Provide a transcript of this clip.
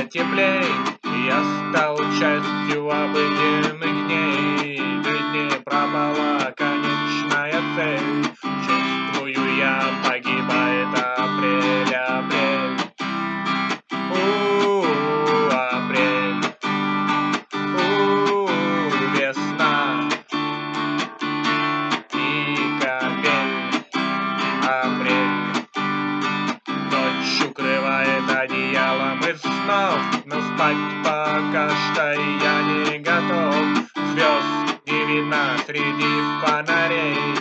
теплей, я стал частью обыденных дней. Ведь пропала конечная цель. Чувствую, я погибает апрель, апрель. Апрель. Весна и капель. Апрель. Ночь укрывает одеялом из снов, но спать пока что я не готов. Звезд не видно среди фонарей.